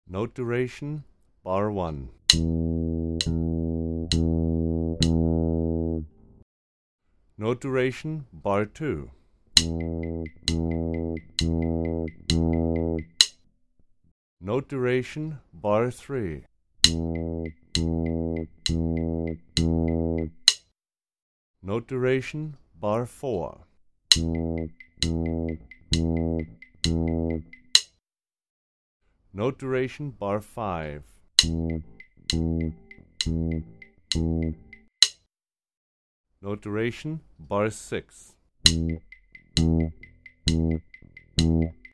Note duration, bar 1. Note duration, bar 2. Note duration, bar 3. Note duration, bar 4. Note duration, bar 5. Note duration, bar 6.